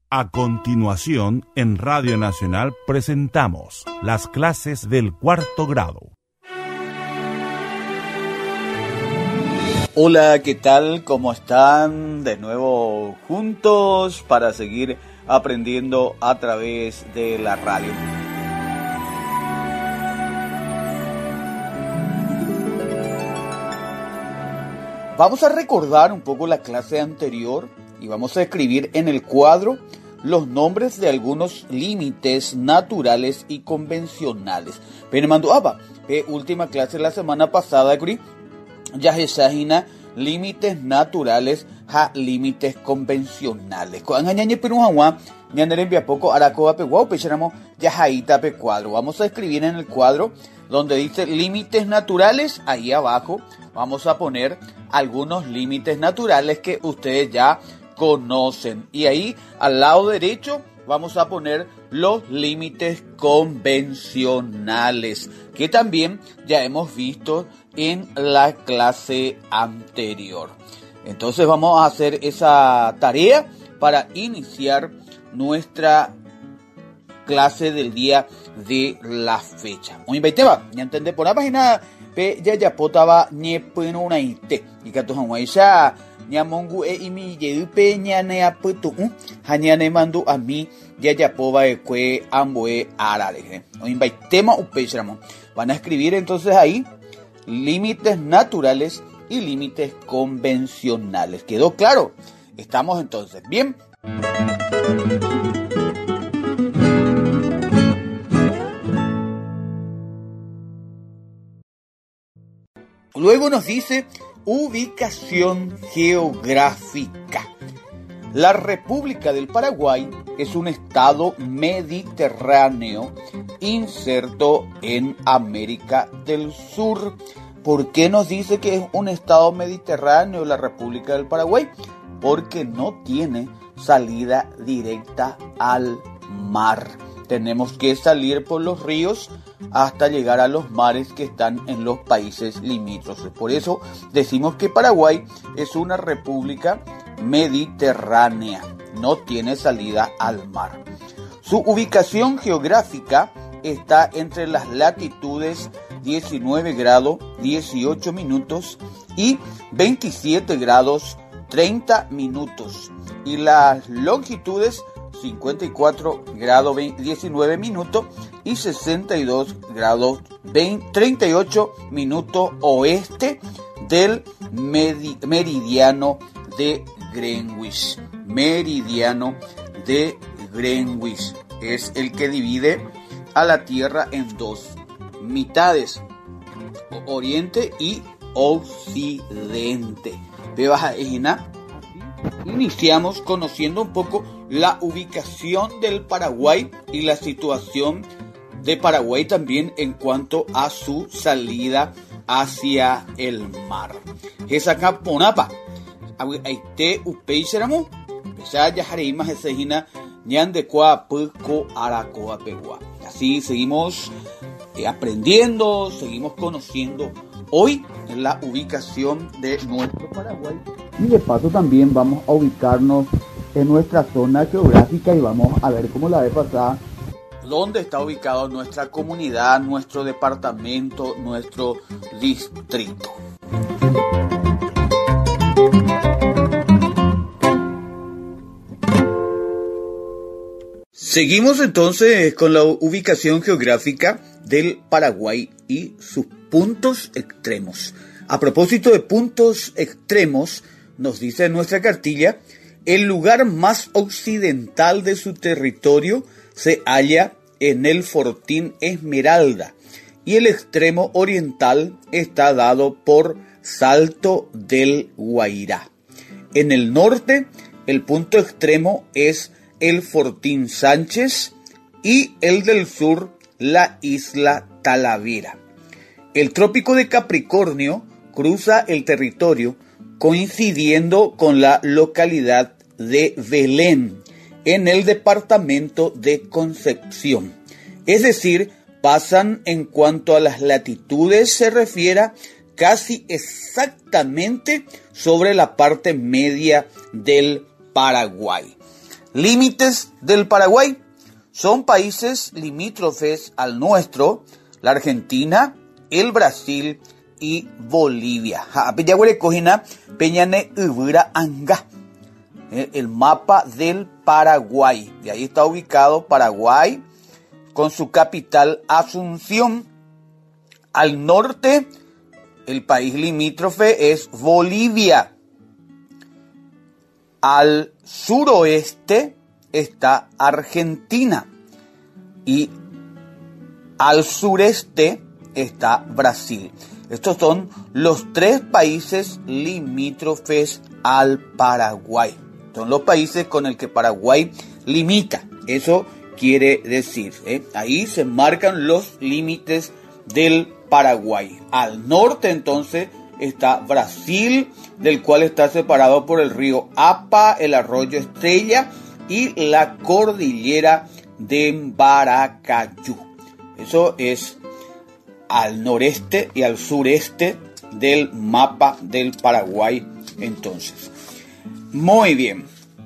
A continuación, en Radio Nacional presentamos las clases del cuarto grado. Hola, ¿qué tal? ¿Cómo están? De nuevo juntos para seguir aprendiendo a través de la radio. Vamos a recordar un poco la clase anterior y vamos a escribir en el cuadro los nombres de algunos límites naturales y convencionales. Última clase la semana pasada, ya se límites naturales a límites convencionales. Vamos a escribir en el cuadro donde dice límites naturales, ahí abajo vamos a poner algunos límites naturales que ustedes ya conocen. Y ahí al lado derecho vamos a poner los límites convencionales, que también ya hemos visto en la clase anterior. Entonces vamos a hacer esa tarea para iniciar nuestra clase del día de la fecha. Muy bien, ya entendé por la página ya potaba ñepeno unaite y catojamuaisha ñamongu imi yedupe ñane aputu hañane mandu a mí ya pova ekue amboe arare. Muy bien, tema upechramo. Van a escribir entonces ahí límites naturales y límites convencionales. ¿Quedó claro? Estamos entonces bien. Luego nos dice ubicación geográfica. La República del Paraguay es un estado mediterráneo inserto en América del Sur. ¿Por qué nos dice que es un estado mediterráneo la República del Paraguay? Porque no tiene salida directa al mar. Tenemos que salir por los ríos hasta llegar a los mares que están en los países limítrofes. Por eso decimos que Paraguay es una república mediterránea, no tiene salida al mar. Su ubicación geográfica está entre las latitudes 19 grados 18 minutos y 27 grados 30 minutos y las longitudes 54 grados 19 minutos y 62 grados 38 minutos oeste del meridiano de Greenwich. Meridiano de Greenwich es el que divide a la Tierra en dos mitades, oriente y occidente. Iniciamos conociendo un poco la ubicación del Paraguay y la situación de Paraguay también en cuanto a su salida hacia el mar. Esa ponapa aite upeiseramo ya yajareima esejina ñandekua puco aracoa pegua. Así seguimos aprendiendo, seguimos conociendo hoy en la ubicación de nuestro Paraguay y de paso también vamos a ubicarnos en nuestra zona geográfica y vamos a ver cómo la vez pasada dónde está ubicado nuestra comunidad, nuestro departamento, nuestro distrito. Seguimos entonces con la ubicación geográfica del Paraguay y sus puntos extremos. A propósito de puntos extremos, nos dice en nuestra cartilla, el lugar más occidental de su territorio se halla en el Fortín Esmeralda y el extremo oriental está dado por Salto del Guairá. En el norte, el punto extremo es el Fortín Sánchez y el del sur, la isla Talavera. El trópico de Capricornio cruza el territorio coincidiendo con la localidad de Belén en el departamento de Concepción. Es decir, pasan en cuanto a las latitudes se refiere casi exactamente sobre la parte media del Paraguay. Límites del Paraguay. Son países limítrofes al nuestro, la Argentina, el Brasil y Bolivia. El mapa del Paraguay. Y ahí está ubicado Paraguay con su capital Asunción. Al norte, el país limítrofe es Bolivia. Al suroeste está Argentina. Y al sureste está Brasil. Estos son los 3 países limítrofes al Paraguay. Son los países con el que Paraguay limita. Eso quiere decir, ahí se marcan los límites del Paraguay. Al norte entonces está Brasil, del cual está separado por el río Apa, el arroyo Estrella y la cordillera de Baracayú. Eso es al noreste y al sureste del mapa del Paraguay entonces. Muy bien.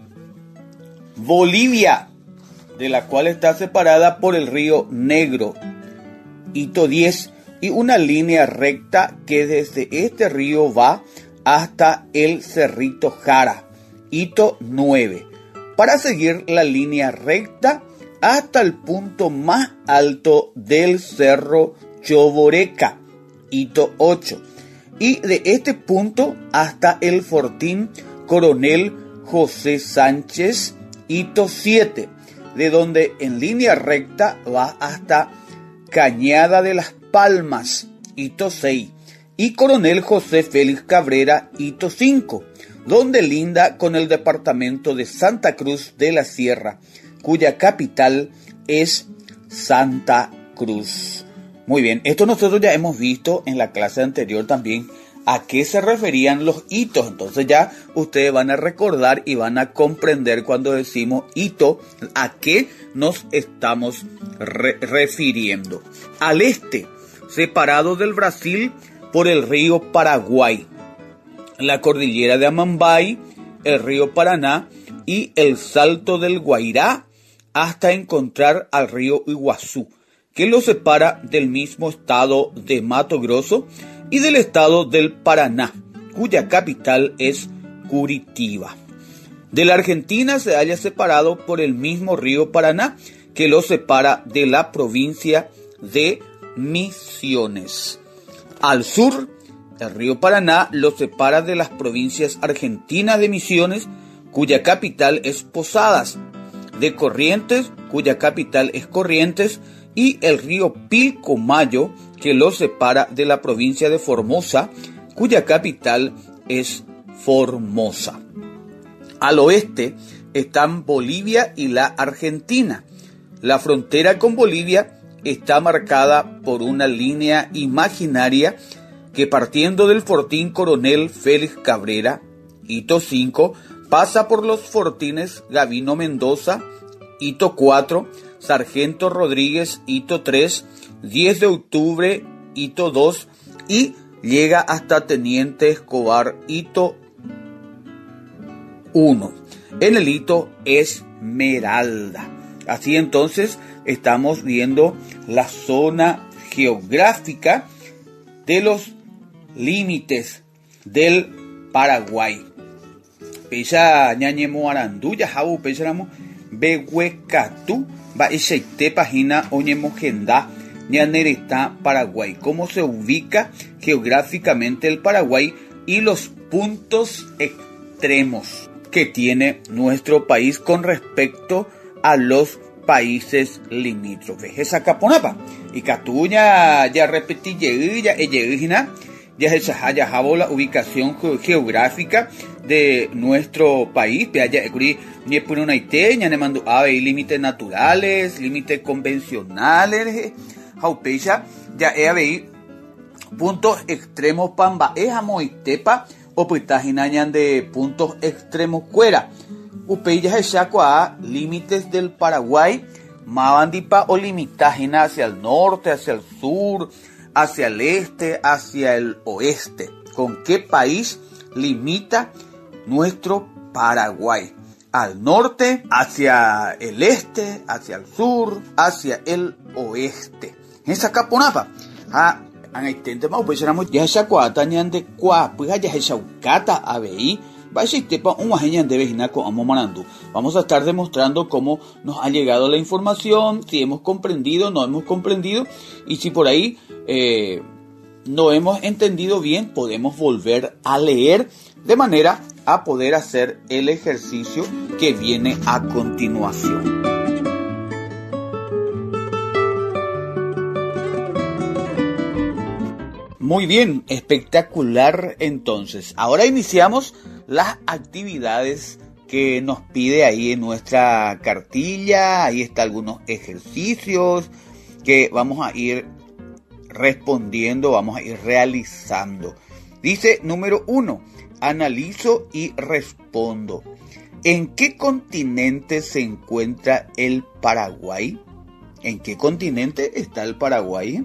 Bolivia, de la cual está separada por el río Negro, hito 10, y una línea recta que desde este río va hasta el Cerrito Jara, hito 9, para seguir la línea recta hasta el punto más alto del Cerro Choboreca, hito 8, y de este punto hasta el Fortín Coronel José Sánchez, hito 7, de donde en línea recta va hasta Cañada de las Palmas, hito 6, y Coronel José Félix Cabrera, hito 5, donde linda con el departamento de Santa Cruz de la Sierra, cuya capital es Santa Cruz. Muy bien, esto nosotros ya hemos visto en la clase anterior también a qué se referían los hitos. Entonces ya ustedes van a recordar y van a comprender cuando decimos hito a qué nos estamos refiriendo. Al este, separado del Brasil por el río Paraguay, la cordillera de Amambay, el río Paraná y el Salto del Guairá, hasta encontrar al río Iguazú, que lo separa del mismo estado de Mato Grosso y del estado del Paraná, cuya capital es Curitiba. De la Argentina se halla separado por el mismo río Paraná, que lo separa de la provincia de Misiones. Al sur, el río Paraná lo separa de las provincias argentinas de Misiones, cuya capital es Posadas, de Corrientes, cuya capital es Corrientes, y el río Pilcomayo, que lo separa de la provincia de Formosa, cuya capital es Formosa. Al oeste están Bolivia y la Argentina. La frontera con Bolivia está marcada por una línea imaginaria que, partiendo del Fortín Coronel Félix Cabrera, hito 5, pasa por los fortines Gavino Mendoza, hito 4, Sargento Rodríguez, hito 3, 10 de octubre, hito 2, y llega hasta Teniente Escobar, hito 1, en el hito Esmeralda. Así entonces estamos viendo la zona geográfica de los límites del Paraguay. Pecha ñañemo aranduya jabu pecharamo behuecatú va echeite página oñemogenda ñanereta Paraguay. Cómo se ubica geográficamente el Paraguay y los puntos extremos que tiene nuestro país con respecto a los países limítrofes. Esa caponapa y catuña ya repetí ya ya se jabó la ubicación geográfica de nuestro país. Ni por una iteña, ne mando ave límites naturales, límites convencionales. Jaupecha ya ave puntos extremos pamba moitepa o pitaginañan de puntos extremos cuera. Upeya a límites del Paraguay, mavandipa o limitajína hacia el norte, hacia el sur, hacia el este, hacia el oeste. ¿Con qué país limita nuestro Paraguay? al norte, hacia el este, hacia el sur, hacia el oeste. Esa caponapa. An intente más pues éramos ya esa cuata ñande cua pues ya esa ucata abei. Vamos a estar demostrando cómo nos ha llegado la información, si hemos comprendido, no hemos comprendido, y si por ahí no hemos entendido bien, podemos volver a leer de manera a poder hacer el ejercicio que viene a continuación. Muy bien, espectacular entonces. Ahora iniciamos las actividades que nos pide ahí en nuestra cartilla. Ahí están algunos ejercicios que vamos a ir respondiendo, vamos a ir realizando. Dice número 1, analizo y respondo. ¿En qué continente se encuentra el Paraguay? ¿En qué continente está el Paraguay?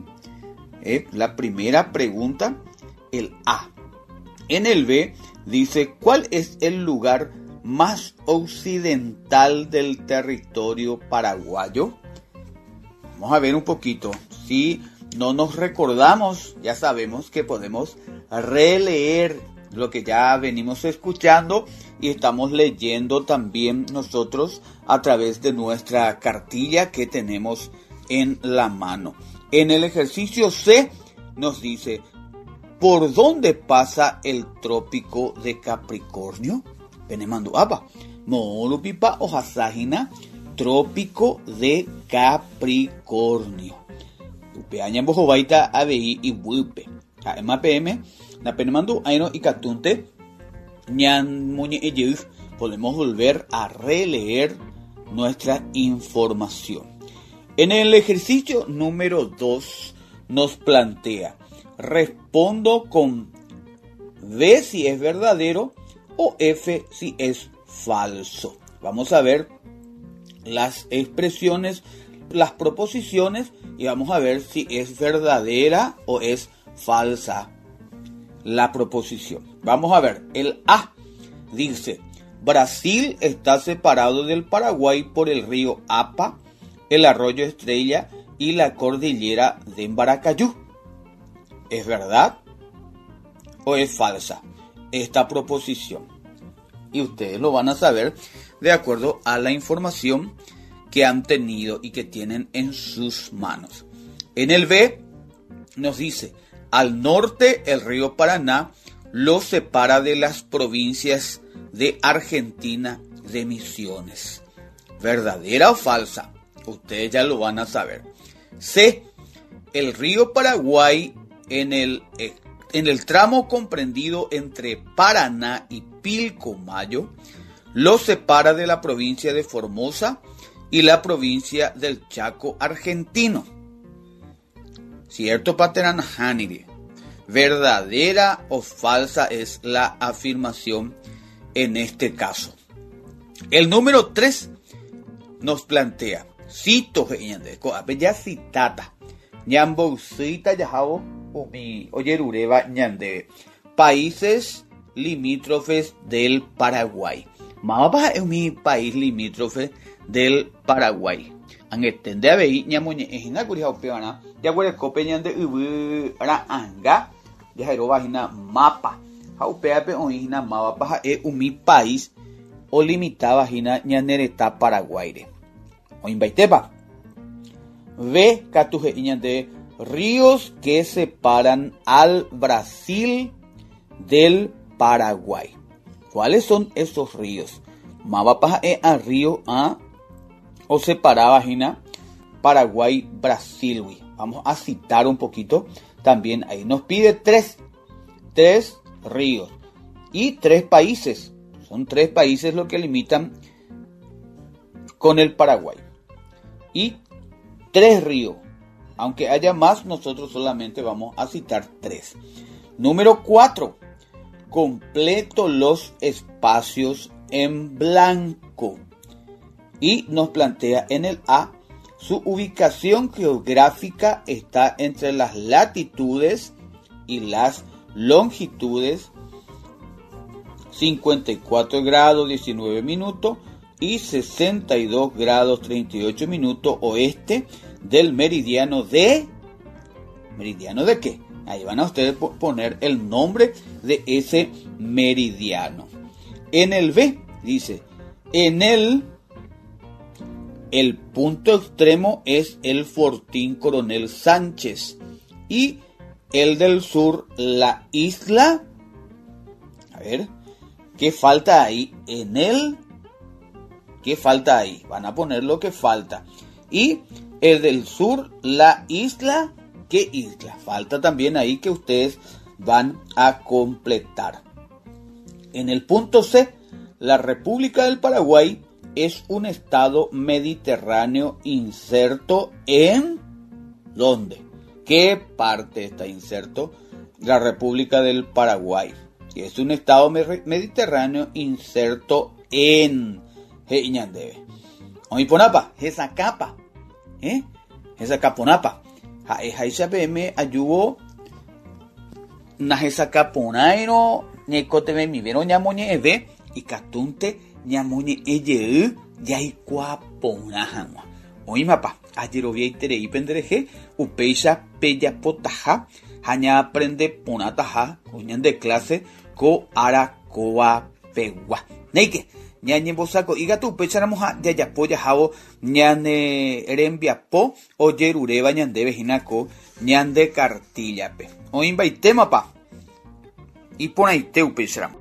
La primera pregunta, el A. En el B dice, ¿cuál es el lugar más occidental del territorio paraguayo? Vamos a ver un poquito. Si no nos recordamos, ya sabemos que podemos releer lo que ya venimos escuchando y estamos leyendo también nosotros a través de nuestra cartilla que tenemos en la mano. En el ejercicio C nos dice, ¿por dónde pasa el trópico de Capricornio? Penemandu apa, Molupipa ojasajina, trópico de Capricornio. Upeaña bojobaita abei y buipe. MPM, na penemandu aino y catunte, ñan muñe eyuf, podemos volver a releer nuestra información. En el ejercicio número 2 nos plantea, respondo con B si es verdadero o F si es falso. Vamos a ver las expresiones, las proposiciones y vamos a ver si es verdadera o es falsa la proposición. Vamos a ver, el A dice, Brasil está separado del Paraguay por el río Apa, el arroyo Estrella y la cordillera de Embaracayú. ¿Es verdad o es falsa esta proposición? Y ustedes lo van a saber de acuerdo a la información que han tenido y que tienen en sus manos. En el B nos dice, al norte el río Paraná lo separa de las provincias de Argentina de Misiones. ¿Verdadera o falsa? Ustedes ya lo van a saber. C. El río Paraguay en el tramo comprendido entre Paraná y Pilcomayo lo separa de la provincia de Formosa y la provincia del Chaco argentino. ¿Cierto, Paterán Haniri? ¿Verdadera o falsa es la afirmación en este caso? El número 3 nos plantea, cito, ya citata, ñambousita yajabo umi oyerureva ñande, países limítrofes del Paraguay. Mamá es mi país limítrofe del Paraguay. Angetende abei ñamoñe ejina kurija upeana, ya huerecope ñande ubu anga, ya jero vagina mapa. Ha upeape oihina mapa e umi país o limita vagina ñanereta Paraguay. Oimbaitepa. Ve catuje ñande ríos que separan al Brasil del Paraguay. ¿Cuáles son esos ríos? Mapa e a río a o separaba vagina Paraguay-Brasil. Vamos a citar un poquito. También ahí nos pide tres ríos y 3 países. Son 3 países lo que limitan con el Paraguay. Y 3 ríos. Aunque haya más, nosotros solamente vamos a citar 3. Número 4. Completo los espacios en blanco. Y nos plantea en el A, su ubicación geográfica está entre las latitudes y las longitudes 54 grados 19 minutos, y 62 grados 38 minutos oeste del meridiano de... ¿Meridiano de qué? Ahí van a ustedes poner el nombre de ese meridiano. En el B dice, en el punto extremo es el Fortín Coronel Sánchez y el del sur la isla. A ver, ¿qué falta ahí? En el, ¿qué falta ahí? Van a poner lo que falta. Y el del sur la isla. ¿Qué isla? Falta también ahí que ustedes van a completar. En el punto C, la República del Paraguay es un estado mediterráneo inserto en... ¿Dónde? ¿Qué parte está inserto? La República del Paraguay. Es un estado mediterráneo inserto en... Omi ponapa, esa capa. Esa caponapa. Me ayudo na esa caponairo ñecote mi vero ñamoñe eve y catunte ñamoñe eye ya y cuaponajama. Oí mapa, ayer obvia itere y pendereje upeisha pella potaja haña aprende ponataja uñan de clase ko aracoa pegua. Neike ñañe bosaco y gato upecharamos ya ya polla jabo ñane rembiapo o yerureba ñande vejinaco ñande cartillape. Oí baite mapa. Y pon ahí te upecharamos.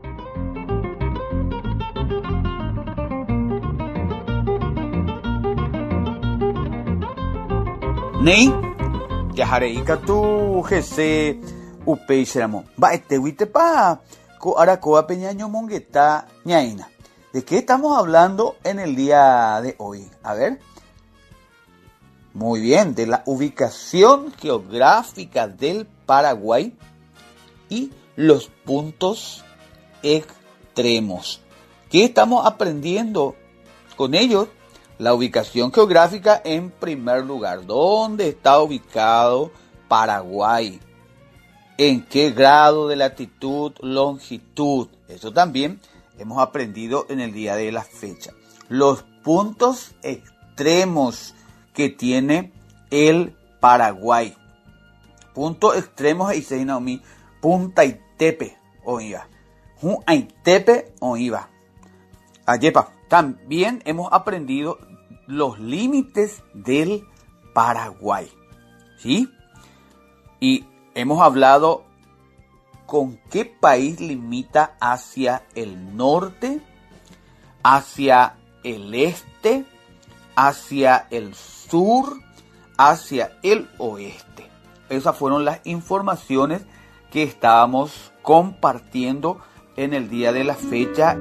Nei yajareika tu jese upecharamo. Va este huite pa ko aracoa peñaño mongueta ñaina. ¿De qué estamos hablando en el día de hoy? A ver. Muy bien, de la ubicación geográfica del Paraguay y los puntos extremos. ¿Qué estamos aprendiendo con ellos? La ubicación geográfica en primer lugar. ¿Dónde está ubicado Paraguay? ¿En qué grado de latitud, longitud? Eso también hemos aprendido en el día de la fecha. Los puntos extremos que tiene el Paraguay. Puntos extremos y se denomina Punta Itepe oiva. Itepe oiva. Ayepa. También hemos aprendido los límites del Paraguay. ¿Sí? Y hemos hablado con qué país limita hacia el norte, hacia el este, hacia el sur, hacia el oeste. Esas fueron las informaciones que estábamos compartiendo en el día de la fecha.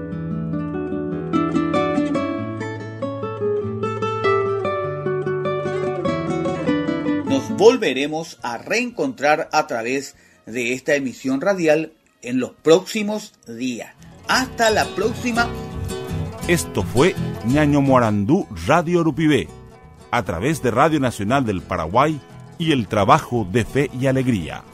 Nos volveremos a reencontrar a través de esta emisión radial en los próximos días. Hasta la próxima. Esto fue Ñaño Morandú Radio Urupibé, a través de Radio Nacional del Paraguay y el trabajo de fe y alegría.